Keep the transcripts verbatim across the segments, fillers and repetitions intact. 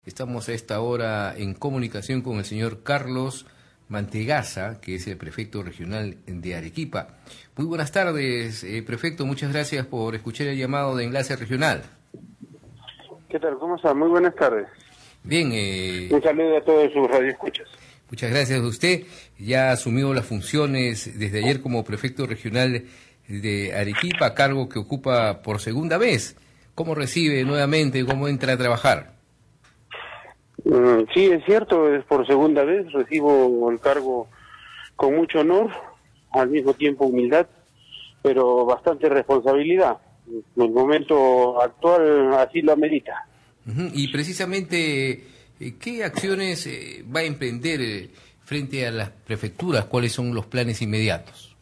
Estamos a esta hora en comunicación con el señor Carlos Mantegaza, que es el prefecto regional de Arequipa. Muy buenas tardes, eh, prefecto. Muchas gracias por escuchar el llamado de Enlace Regional. ¿Qué tal? ¿Cómo está? Muy buenas tardes. Bien. Eh, Un saludo a todos sus radioescuchas. Muchas gracias a usted. Ya ha asumido las funciones desde ayer como prefecto regional de Arequipa, a cargo que ocupa por segunda vez. ¿Cómo recibe nuevamente? ¿Cómo entra a trabajar? Sí, es cierto, es por segunda vez, recibo el cargo con mucho honor, al mismo tiempo humildad, pero bastante responsabilidad. El momento actual así lo amerita. Uh-huh. Y precisamente, ¿qué acciones eh, va a emprender eh, frente a las prefecturas? ¿Cuáles son los planes inmediatos?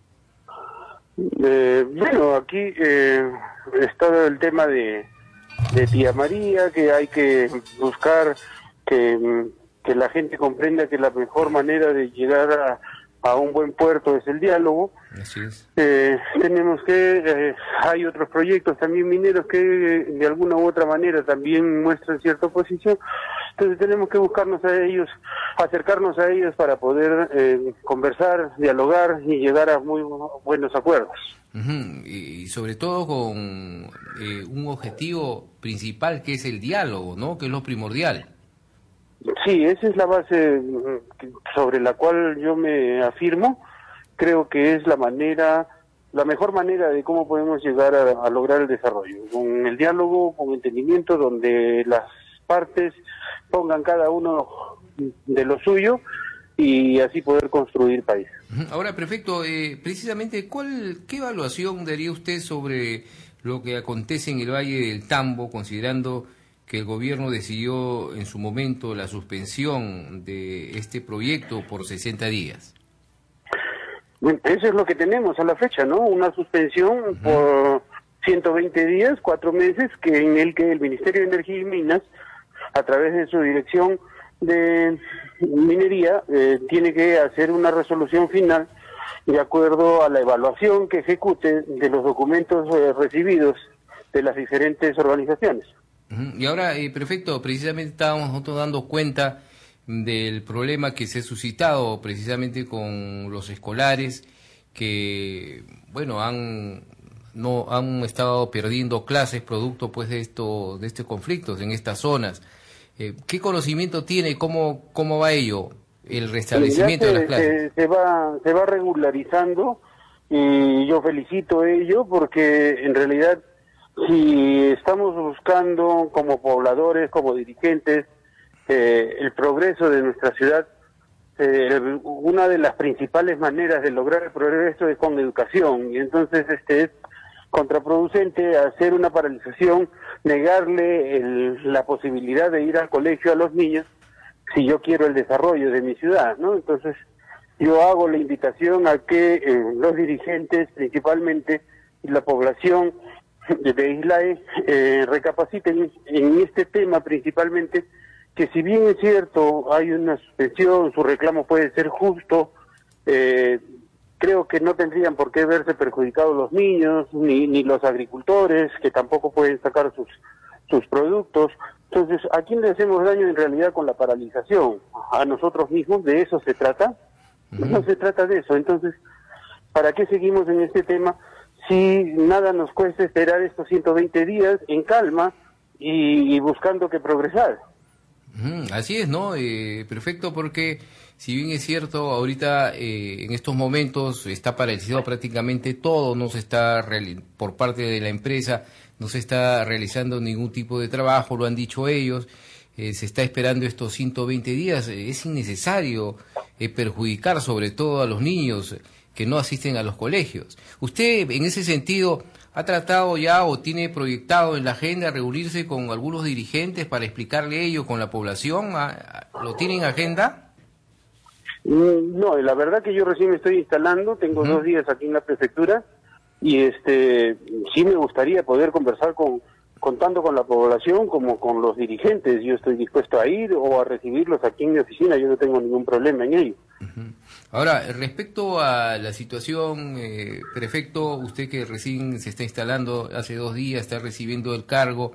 Eh, bueno, aquí eh, está el tema de, de Tía María, que hay que buscar que, que la gente comprenda que la mejor manera de llegar a, a un buen puerto es el diálogo. Así es. Eh, tenemos que, eh, hay otros proyectos también mineros que de alguna u otra manera también muestran cierta oposición, entonces tenemos que buscarnos a ellos, acercarnos a ellos para poder eh, conversar, dialogar y llegar a muy buenos acuerdos. Uh-huh. Y sobre todo con eh, un objetivo principal que es el diálogo, ¿no? Que es lo primordial. Sí, esa es la base sobre la cual yo me afirmo. Creo que es la manera, la mejor manera de cómo podemos llegar a, a lograr el desarrollo. Con el diálogo, con entendimiento, donde las partes pongan cada uno de lo suyo y así poder construir país. Ahora, prefecto, eh, precisamente, ¿cuál, qué evaluación daría usted sobre lo que acontece en el Valle del Tambo, considerando que el gobierno decidió en su momento la suspensión de este proyecto por sesenta días? Bueno, eso es lo que tenemos a la fecha, ¿no? Una suspensión uh-huh. por ciento veinte días, cuatro meses, que en el que el Ministerio de Energía y Minas, a través de su dirección de minería, eh, tiene que hacer una resolución final de acuerdo a la evaluación que ejecute de los documentos eh, recibidos de las diferentes organizaciones. Y ahora, eh, prefecto, precisamente estábamos nosotros dando cuenta del problema que se ha suscitado precisamente con los escolares que, bueno, han no han estado perdiendo clases producto pues de esto de estos conflictos en estas zonas. Eh, ¿Qué conocimiento tiene? ¿Cómo cómo va ello? El restablecimiento se, de las clases. Se, se va se va regularizando y yo felicito ello porque en realidad si estamos buscando como pobladores, como dirigentes, eh, el progreso de nuestra ciudad, eh, una de las principales maneras de lograr el progreso es con educación, y entonces este es contraproducente hacer una paralización, negarle el, la posibilidad de ir al colegio a los niños, si yo quiero el desarrollo de mi ciudad, ¿no? Entonces yo hago la invitación a que eh, los dirigentes, principalmente, y la población de Islae eh, recapaciten en este tema principalmente, que si bien es cierto hay una suspensión, su reclamo puede ser justo, eh, creo que no tendrían por qué verse perjudicados los niños ni, ni los agricultores, que tampoco pueden sacar sus sus productos. Entonces, ¿a quién le hacemos daño en realidad con la paralización? A nosotros mismos. ¿De eso se trata? Uh-huh. No se trata de eso. Entonces, ¿para qué seguimos en este tema si nada nos cuesta esperar estos ciento veinte días en calma y, y buscando que progresar? Mm, así es, ¿no? Eh, perfecto, porque si bien es cierto, ahorita eh, en estos momentos está paralizado prácticamente todo, no se está, por parte de la empresa, no se está realizando ningún tipo de trabajo, lo han dicho ellos, eh, se está esperando estos ciento veinte días, eh, es innecesario eh, perjudicar sobre todo a los niños que no asisten a los colegios. ¿Usted en ese sentido ha tratado ya o tiene proyectado en la agenda reunirse con algunos dirigentes para explicarle ello con la población? ¿Lo tiene en agenda? No, la verdad que yo recién me estoy instalando, tengo uh-huh. dos días aquí en la prefectura y este sí me gustaría poder conversar con contando con la población como con los dirigentes. Yo estoy dispuesto a ir o a recibirlos aquí en mi oficina, yo no tengo ningún problema en ello. Uh-huh. Ahora, respecto a la situación, eh, prefecto, usted que recién se está instalando hace dos días, está recibiendo el cargo,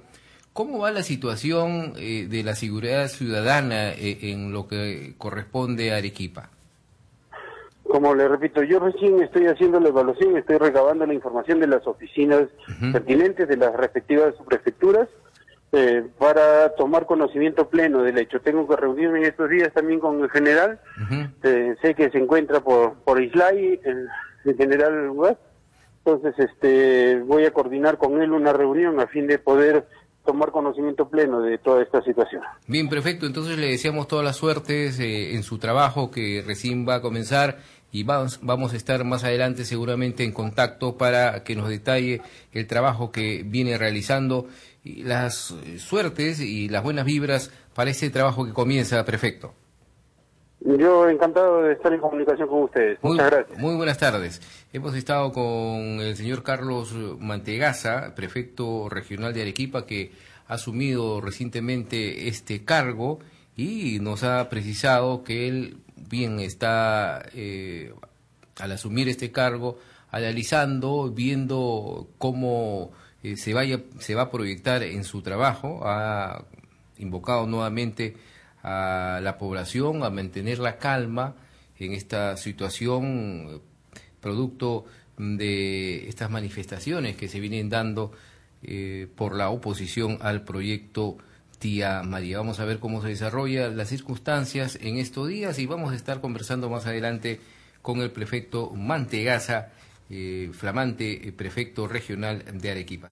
¿Cómo va la situación eh, de la seguridad ciudadana eh, en lo que corresponde a Arequipa? Como le repito, yo recién estoy haciendo la evaluación, estoy recabando la información de las oficinas uh-huh. pertinentes de las respectivas subprefecturas eh, para tomar conocimiento pleno del hecho. Tengo que reunirme en estos días también con el general, uh-huh. eh, sé que se encuentra por por Islay, el, el general West, entonces este voy a coordinar con él una reunión a fin de poder tomar conocimiento pleno de toda esta situación. Bien, perfecto. Entonces le deseamos todas las suertes eh, en su trabajo que recién va a comenzar y vamos, vamos a estar más adelante seguramente en contacto para que nos detalle el trabajo que viene realizando y las suertes y las buenas vibras para ese trabajo que comienza, prefecto. Yo encantado de estar en comunicación con ustedes. Muy, Muchas gracias. Muy buenas tardes. Hemos estado con el señor Carlos Mantegaza, prefecto regional de Arequipa, que ha asumido recientemente este cargo y nos ha precisado que él bien está, eh, al asumir este cargo, analizando, viendo cómo eh, se, vaya, se va a proyectar en su trabajo. Ha invocado nuevamente a la población a mantener la calma en esta situación producto de estas manifestaciones que se vienen dando eh, por la oposición al proyecto Tía María. Vamos a ver cómo se desarrollan las circunstancias en estos días y vamos a estar conversando más adelante con el prefecto Mantegaza, eh, flamante prefecto regional de Arequipa.